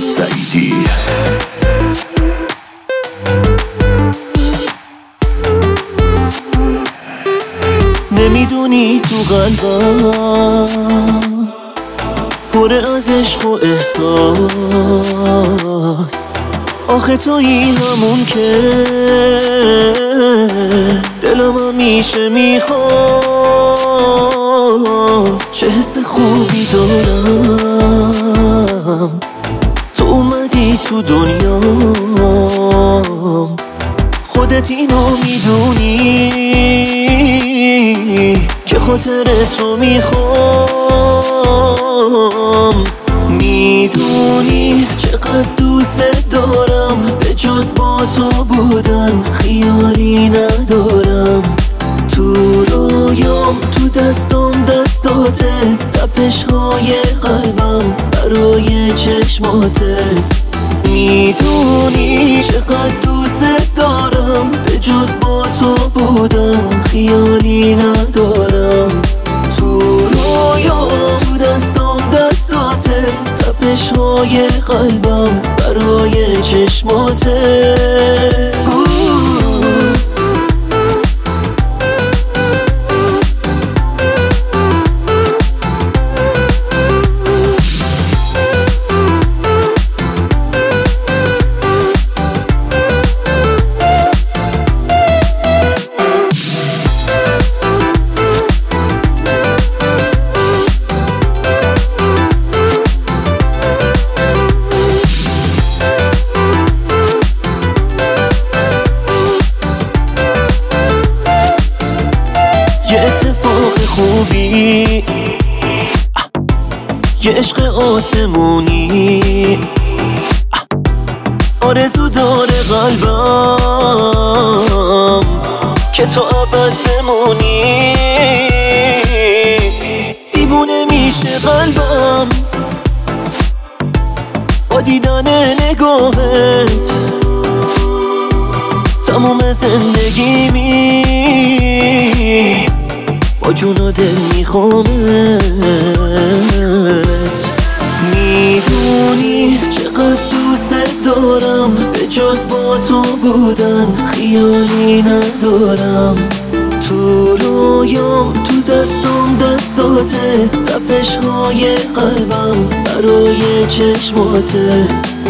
سعیدی. نمیدونی تو قلبم پر از عشق و احساس، آخه تویی همون که دلم همیشه میخواست. چه حس خوبی دارم تو اومدی تو دنیام، خودت اینو میدونی که خاطرت رو میخوام. میدونی چقدر دوست دارم، به جز با تو بودن خیالی ندارم. تو رویام تو دستام دستاته، تپش های قلبم برای چشماته. میدونی چقدر دوست دارم، به جز با تو بودن خیالی ندارم. تو رویام تو دستام دستاته، تپش های قلبم برای چشماته. اتفاق خوبی، یه عشق آسمونی، آرزو داره قلبم که تو ابد بمونی. دیوونه میشه قلبم با دیدن نگاهت، تموم زندگیمی با جون و دل میخوامت. میدونی چقدر دوست دارم، به جز با تو بودن خیالی ندارم. تو رویام تو دستام دستاته، تپش های قلبم برای چشماته.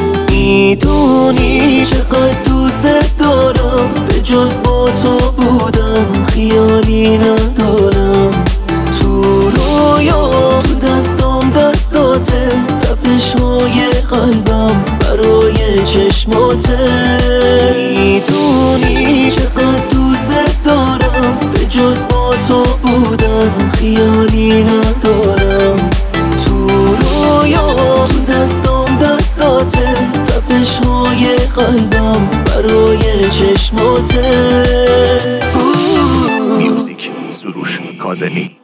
میدونی چقدر دوست دارم، به جز با تو بودن خیالی ندارم. تو رویام تو دستام دستاته، تپش های قلبم برای چشماته. میدونی چقدر دوست دارم، به جز با تو بودن خیالی ندارم. تو رویام تو دستام دستاته، تپش های قلبم برای چشماته. میوزیک سروش کاظمی.